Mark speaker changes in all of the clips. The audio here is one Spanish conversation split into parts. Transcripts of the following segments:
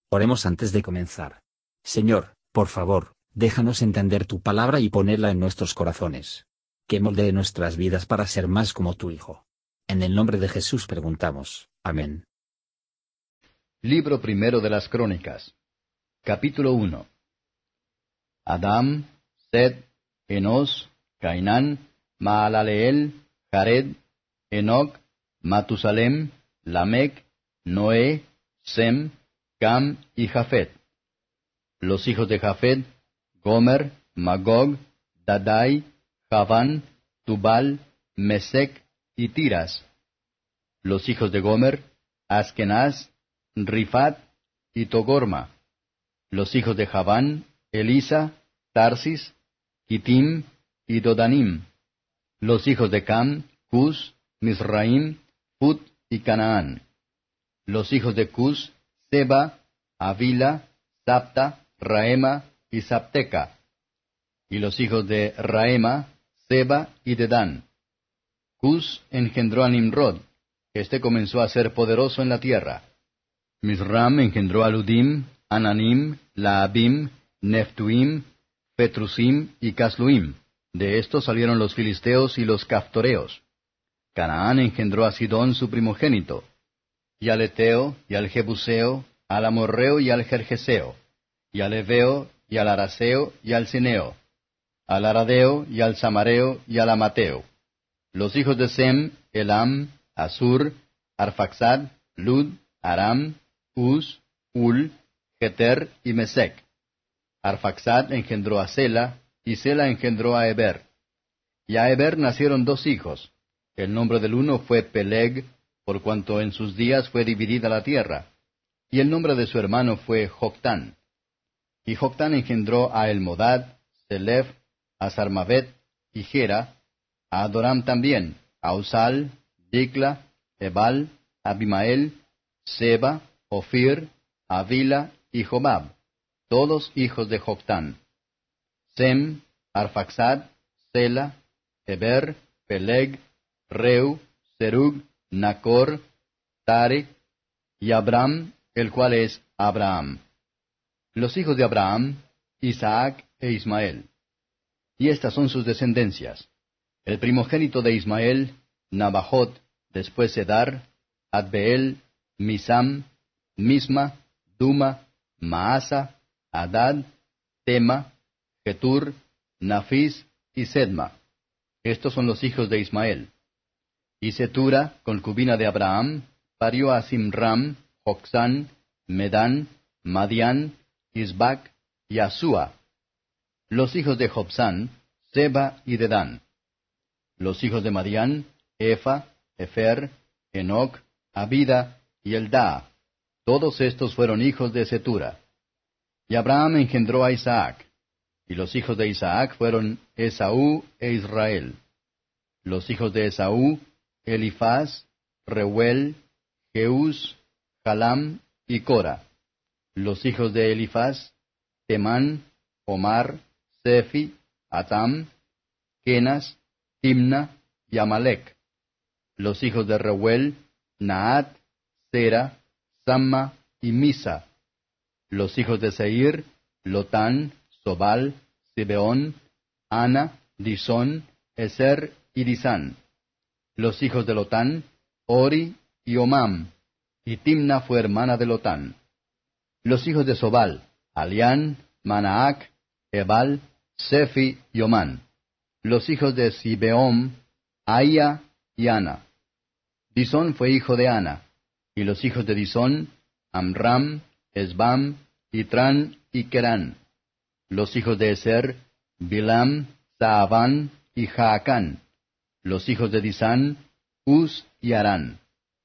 Speaker 1: Oremos antes de comenzar. Señor, por favor, déjanos entender tu palabra y ponerla en nuestros corazones. Que moldee nuestras vidas para ser más como tu Hijo. En el nombre de Jesús preguntamos. Amén.
Speaker 2: Libro primero de las Crónicas. Capítulo 1. Adam, Set, Enos, Cainán, Maalaleel, Jared, Enoc, Matusalem, Lamec, Noé, Sem, Cam y Jafet. Los hijos de Jafet: Gomer, Magog, Dadai, Javán, Tubal, Mesec y Tiras. Los hijos de Gomer: Askenaz, Rifat y Togorma. Los hijos de Javán: Elisa, Tarsis, Kitim y Dodanim. Los hijos de Cam: Cus, Misraim, Put y Canaán. Los hijos de Cus: Seba, Avila, Sapta, Raema y Sapteca. Y los hijos de Raema: Seba y Dedán. Cus engendró a Nimrod. Este comenzó a ser poderoso en la tierra. Misram engendró a Ludim, Ananim, Laabim, Neftuim, Petrusim y Casluim. De estos salieron los filisteos y los caftoreos. Canaán engendró a Sidón su primogénito, y al Eteo, y al Jebuseo, al Amorreo y al Gergeseo, y al Eveo, y al Araseo, y al Cineo, al Aradeo, y al Samareo, y al Amateo. Los hijos de Sem: Elam, Asur, Arfaxad, Lud, Aram, Uz, Ul, Geter y Mesec. Arfaxad engendró a Sela, y Sela engendró a Eber. Y a Eber nacieron dos hijos. El nombre del uno fue Peleg, por cuanto en sus días fue dividida la tierra. Y el nombre de su hermano fue Joctán. Y Joctán engendró a Elmodad, Selef, a Sarmavet y Gera, a Adoram también, a Usal, Dicla, Ebal, Abimael, Seba, Ofir, Avila y Jobab, todos hijos de Joctán. Sem, Arfaxad, Sela, Eber, Peleg, Reu, Serug, Nacor, Tarek y Abram, el cual es Abraham. Los hijos de Abraham: Isaac e Ismael. Y estas son sus descendencias. El primogénito de Ismael: Nabajot, después Sedar, Adbeel, Misam, Misma, Duma, Maasa, Adad, Tema, Getur, Nafis y Sedma. Estos son los hijos de Ismael. Y Setura, concubina de Abraham, parió a Simram, Joxán, Medán, Madián, Isbac y Asúa. Los hijos de Jobsán: Seba y Dedán. Los hijos de Madián: Efa, Efer, Enoc, Abida y Eldaa. Todos estos fueron hijos de Setura. Y Abraham engendró a Isaac. Y los hijos de Isaac fueron Esaú e Israel. Los hijos de Esaú: Elifaz, Reuel, Jeús, Jalam y Cora. Los hijos de Elifaz: Temán, Omar, Sefi, Atam, Kenas, Timna y Amalek. Los hijos de Reuel: Naat, Sera, Samma y Misa. Los hijos de Seir: Lotán, Sobal, Sibeón, Ana, Disón, Eser y Disán. Los hijos de Lotán: Ori y Omam, y Timna fue hermana de Lotán. Los hijos de Sobal: Alián, Manaac, Ebal, Sefi y Omán. Los hijos de Sibeón: Aia y Ana. Disón fue hijo de Ana. Y los hijos de Disón: Amram, Esbam, Itran y Kerán. Los hijos de Eser: Bilam, Saaván y Jaacán. Los hijos de Disán: Uz y Arán.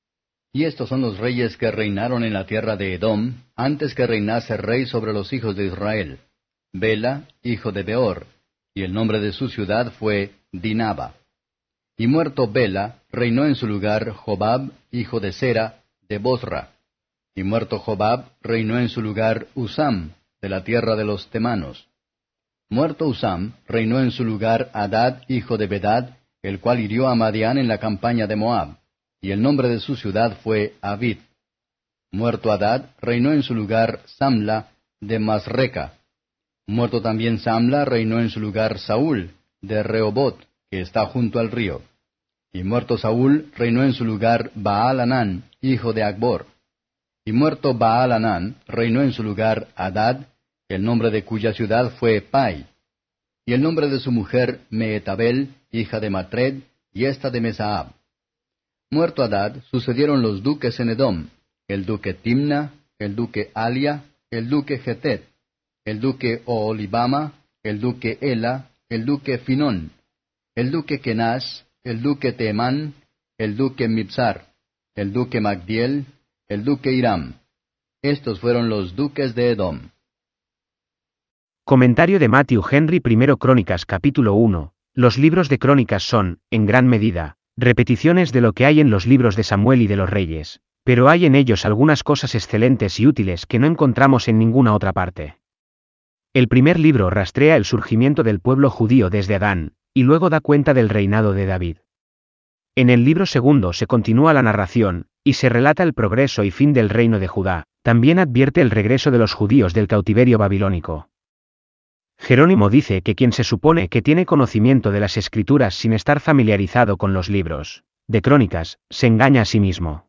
Speaker 2: Y estos son los reyes que reinaron en la tierra de Edom, antes que reinase rey sobre los hijos de Israel: Bela, hijo de Beor, y el nombre de su ciudad fue Dinaba. Y muerto Bela, reinó en su lugar Jobab, hijo de Sera, de Bosra. Y muerto Jobab, reinó en su lugar Usam, de la tierra de los Temanos. Muerto Usam, reinó en su lugar Hadad, hijo de Bedad, el cual hirió a Madián en la campaña de Moab, y el nombre de su ciudad fue Avit. Muerto Hadad, reinó en su lugar Samla de Masreca. Muerto también Samla, reinó en su lugar Saúl de Rehobot, que está junto al río. Y muerto Saúl, reinó en su lugar Baal-Hanán, hijo de Acbor. Y muerto Baal-Hanán, reinó en su lugar Hadad, el nombre de cuya ciudad fue Pai. Y el nombre de su mujer Mehetabel, hija de Matred, y esta de Mesaab. Muerto Hadad, sucedieron los duques en Edom, el duque Timna, el duque Alia, el duque Getet, el duque Oholibama, el duque Ela, el duque Finón, el duque Kenaz, el duque Teemán, el duque Mibsar, el duque Magdiel, el duque Hiram. Estos fueron los duques de Edom.
Speaker 3: Comentario de Matthew Henry. Primero Crónicas capítulo 1. Los libros de Crónicas son, en gran medida, repeticiones de lo que hay en los libros de Samuel y de los Reyes, pero hay en ellos algunas cosas excelentes y útiles que no encontramos en ninguna otra parte. El primer libro rastrea el surgimiento del pueblo judío desde Adán, y luego da cuenta del reinado de David. En el libro segundo se continúa la narración, y se relata el progreso y fin del reino de Judá. También advierte el regreso de los judíos del cautiverio babilónico. Jerónimo dice que quien se supone que tiene conocimiento de las Escrituras sin estar familiarizado con los libros de Crónicas, se engaña a sí mismo.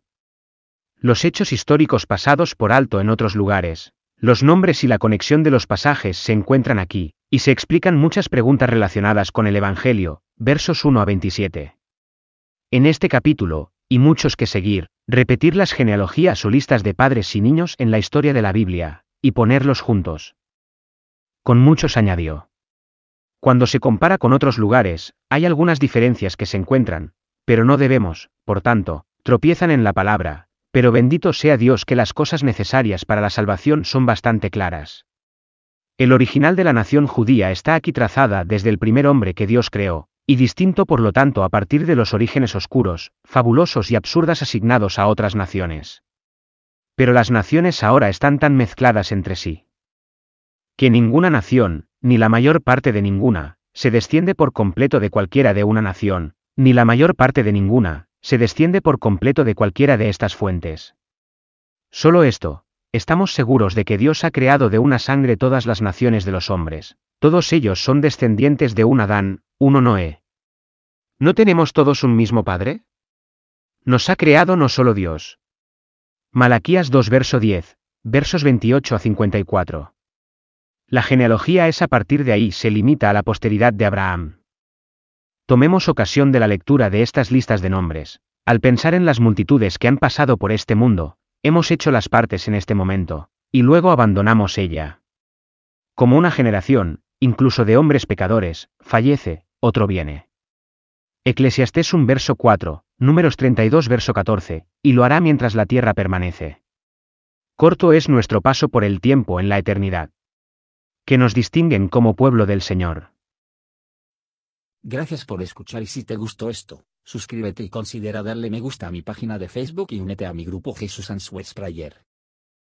Speaker 3: Los hechos históricos pasados por alto en otros lugares, los nombres y la conexión de los pasajes se encuentran aquí, y se explican muchas preguntas relacionadas con el Evangelio, versos 1 a 27. En este capítulo, y muchos que seguir, repetir las genealogías o listas de padres y niños en la historia de la Biblia, y ponerlos juntos. Con muchos añadió. Cuando se compara con otros lugares, hay algunas diferencias que se encuentran, pero no debemos, por tanto, tropiezan en la palabra, pero bendito sea Dios que las cosas necesarias para la salvación son bastante claras. El original de la nación judía está aquí trazada desde el primer hombre que Dios creó, y distinto por lo tanto a partir de los orígenes oscuros, fabulosos y absurdas asignados a otras naciones. Pero las naciones ahora están tan mezcladas entre sí, que ninguna nación, ni la mayor parte de ninguna, se desciende por completo de cualquiera de una nación, ni la mayor parte de ninguna, se desciende por completo de cualquiera de estas fuentes. Solo esto, estamos seguros de que Dios ha creado de una sangre todas las naciones de los hombres, todos ellos son descendientes de un Adán, uno Noé. ¿No tenemos todos un mismo Padre? Nos ha creado no solo Dios. Malaquías 2 verso 10, versos 28 a 54. La genealogía es a partir de ahí se limita a la posteridad de Abraham. Tomemos ocasión de la lectura de estas listas de nombres. Al pensar en las multitudes que han pasado por este mundo, hemos hecho las partes en este momento, y luego abandonamos ella. Como una generación, incluso de hombres pecadores, fallece, otro viene. Eclesiastés 1 verso 4, Números 32 verso 14, y lo hará mientras la tierra permanece. Corto es nuestro paso por el tiempo en la eternidad, que nos distinguen como pueblo del Señor.
Speaker 1: Gracias por escuchar y si te gustó esto, suscríbete y considera darle me gusta a mi página de Facebook y únete a mi grupo Jesús Answers Prayer.